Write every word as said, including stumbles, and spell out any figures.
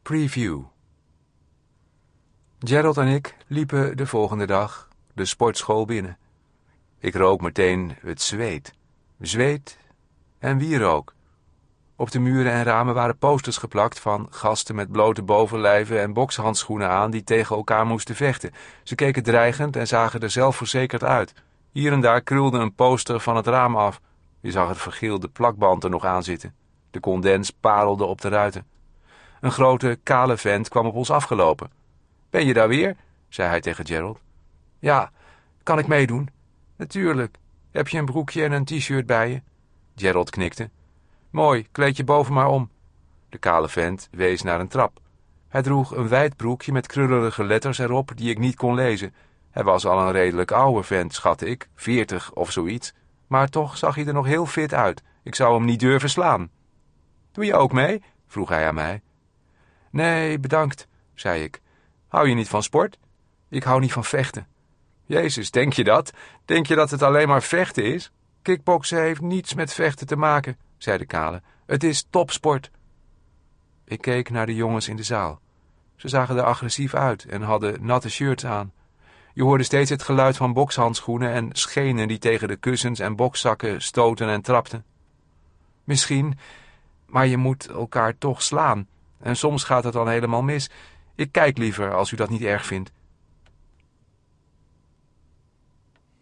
Preview. Gerald en ik liepen de volgende dag de sportschool binnen. Ik rook meteen het zweet. Zweet en wierook. Op de muren en ramen waren posters geplakt van gasten met blote bovenlijven en bokshandschoenen aan die tegen elkaar moesten vechten. Ze keken dreigend en zagen er zelfverzekerd uit. Hier en daar krulde een poster van het raam af. Je zag het vergeelde plakband er nog aan zitten. De condens parelde op de ruiten. Een grote, kale vent kwam op ons afgelopen. Ben je daar weer? Zei hij tegen Gerald. Ja, kan ik meedoen? Natuurlijk. Heb je een broekje en een t-shirt bij je? Gerald knikte. Mooi, kleed je boven maar om. De kale vent wees naar een trap. Hij droeg een wijd broekje met krullerige letters erop die ik niet kon lezen. Hij was al een redelijk oude vent, schatte ik, veertig of zoiets. Maar toch zag hij er nog heel fit uit. Ik zou hem niet durven slaan. Doe je ook mee? Vroeg hij aan mij. Nee, bedankt, zei ik. Hou je niet van sport? Ik hou niet van vechten. Jezus, denk je dat? Denk je dat het alleen maar vechten is? Kickboksen heeft niets met vechten te maken, zei de kale. Het is topsport. Ik keek naar de jongens in de zaal. Ze zagen er agressief uit en hadden natte shirts aan. Je hoorde steeds het geluid van bokshandschoenen en schenen die tegen de kussens en bokszakken stoten en trapten. Misschien, maar je moet elkaar toch slaan. En soms gaat het dan helemaal mis. Ik kijk liever als u dat niet erg vindt.